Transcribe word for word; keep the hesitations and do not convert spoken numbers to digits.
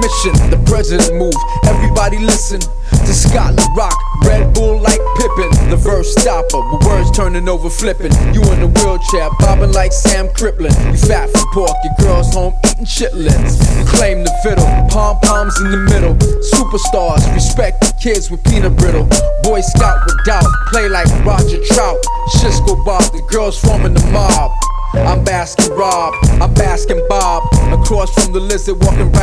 mission, the president move. Everybody listen to Scotland Rock, Red Bull like Pippin, the verse stopper, with words turning over flipping. You in the wheelchair, bobbing like Sam Criplin. You fat for pork, your girl's home eating chitlins. You claim the fiddle, pom-poms in the middle. Superstars, respect the kids with peanut brittle. Boy Scout with doubt, play like Roger Trout. Shisco Bob, the girls forming the mob. I'm Baskin Rob, I'm Baskin Bob, across from the lizard walking